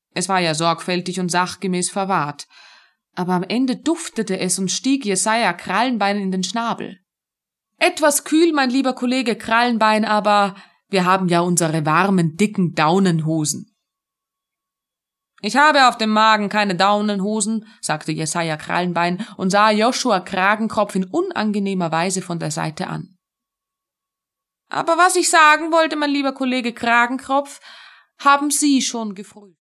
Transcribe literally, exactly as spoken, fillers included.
Es war ja sorgfältig und sachgemäß verwahrt. Aber am Ende duftete es und stieg Jesaja Krallenbein in den Schnabel. Etwas kühl, mein lieber Kollege Krallenbein, aber wir haben ja unsere warmen, dicken Daunenhosen. Ich habe auf dem Magen keine Daunenhosen, sagte Jesaja Krallenbein und sah Joshua Kragenkropf in unangenehmer Weise von der Seite an. Aber was ich sagen wollte, mein lieber Kollege Kragenkropf, haben Sie schon gefrühstückt?